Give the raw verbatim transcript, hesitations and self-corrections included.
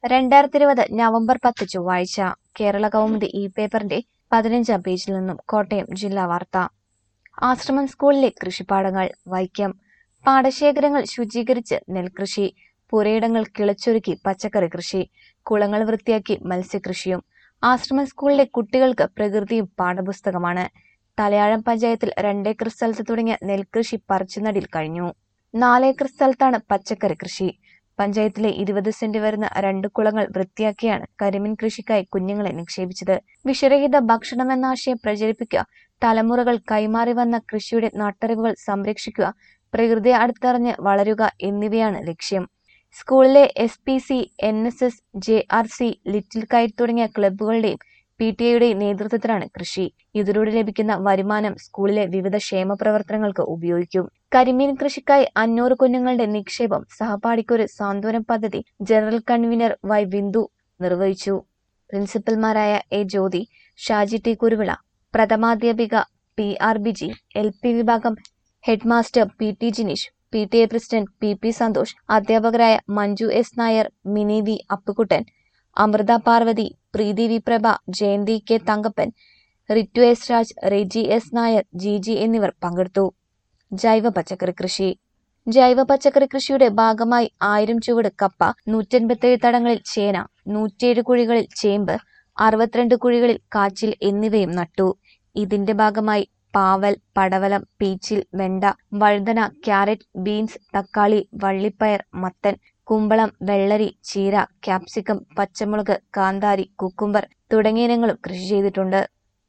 രണ്ടായിരത്തി ഇരുപത് നവംബർ പത്ത് ചൊവ്വാഴ്ച കേരള കൗമുദി ഈ പേപ്പറിന്റെ പതിനഞ്ചാം പേജിൽ നിന്നും കോട്ടയം ജില്ലാ വാർത്ത. ആശ്രമം സ്കൂളിലെ കൃഷിപ്പാടങ്ങൾ വൈക്കം. പാടശേഖരങ്ങൾ ശുചീകരിച്ച് നെൽകൃഷി, പുരയിടങ്ങൾ കിളച്ചൊരുക്കി പച്ചക്കറി കൃഷി, കുളങ്ങൾ വൃത്തിയാക്കി മത്സ്യകൃഷിയും. ആശ്രമം സ്കൂളിലെ കുട്ടികൾക്ക് പ്രകൃതിയും പാഠപുസ്തകമാണ്. തലയാഴം പഞ്ചായത്തിൽ രണ്ടേക്കർ സ്ഥലത്ത് തുടങ്ങിയ നെൽകൃഷി പറിച്ചുനടിൽ കഴിഞ്ഞു. നാലേക്കർ സ്ഥലത്താണ് പച്ചക്കറി കൃഷി. പഞ്ചായത്തിലെ ഇരുപത് സെന്റ് വരുന്ന രണ്ട് കുളങ്ങൾ വൃത്തിയാക്കിയാണ് കരിമീൻ കൃഷിക്കായി കുഞ്ഞുങ്ങളെ നിക്ഷേപിച്ചത്. വിഷരഹിത ഭക്ഷണമെന്ന ആശയം പ്രചരിപ്പിക്കുക, തലമുറകൾ കൈമാറി വന്ന കൃഷിയുടെ നാട്ടറിവുകൾ സംരക്ഷിക്കുക, പ്രകൃതിയെ അടുത്തറിഞ്ഞ് വളരുക എന്നിവയാണ് ലക്ഷ്യം. സ്കൂളിലെ S P C, N S S, J R C, little kite തുടങ്ങിയ ക്ലബ്ബുകളുടെയും പി ടി എയുടെയും നേതൃത്വത്തിലാണ് കൃഷി. ഇതിലൂടെ ലഭിക്കുന്ന വരുമാനം സ്കൂളിലെ വിവിധ ക്ഷേമ പ്രവർത്തനങ്ങൾക്ക് ഉപയോഗിക്കും. കരിമീൻ കൃഷിക്കായി അഞ്ഞൂറ് കുഞ്ഞുങ്ങളുടെ നിക്ഷേപം സഹപാഠിക്കൊരു സാന്ത്വനം പദ്ധതി ജനറൽ കൺവീനർ വൈ ബിന്ദു നിർവഹിച്ചു. പ്രിൻസിപ്പൽമാരായ എ ജ്യോതി, ഷാജി ടി കുരുവിള, പ്രഥമാധ്യാപിക P R Biji, L P വിഭാഗം head master P T Jineesh, P T A president P P Santhosh, അധ്യാപകരായ Manju S Nair, Mini V Appukuttan, Amrutha Parvathy, Preethi V Prabha, Jayanthi K Thankappan, Ritu S Raj, Reji S Nair, Jiji എന്നിവർ പങ്കെടുത്തു. ജൈവ പച്ചക്കറി കൃഷി. ജൈവ പച്ചക്കറി കൃഷിയുടെ ഭാഗമായി ആയിരം ചുവട് കപ്പ, നൂറ്റൻപത്തേഴ് തടങ്ങളിൽ ചേന, നൂറ്റിയേഴ് കുഴികളിൽ ചേമ്പ്, അറുപത്തിരണ്ട് കുഴികളിൽ കാച്ചിൽ എന്നിവയും നട്ടു. ഇതിന്റെ ഭാഗമായി പാവൽ, പടവലം, പീച്ചിൽ, വെണ്ട, വഴുതന, ക്യാരറ്റ്, ബീൻസ്, തക്കാളി, വള്ളിപ്പയർ, മത്തൻ, കുമ്പളം, വെള്ളരി, ചീര, ക്യാപ്സിക്കം, പച്ചമുളക്, കാന്താരി, കുക്കുംബർ തുടങ്ങിയ ഇനങ്ങളും കൃഷി ചെയ്തിട്ടുണ്ട്.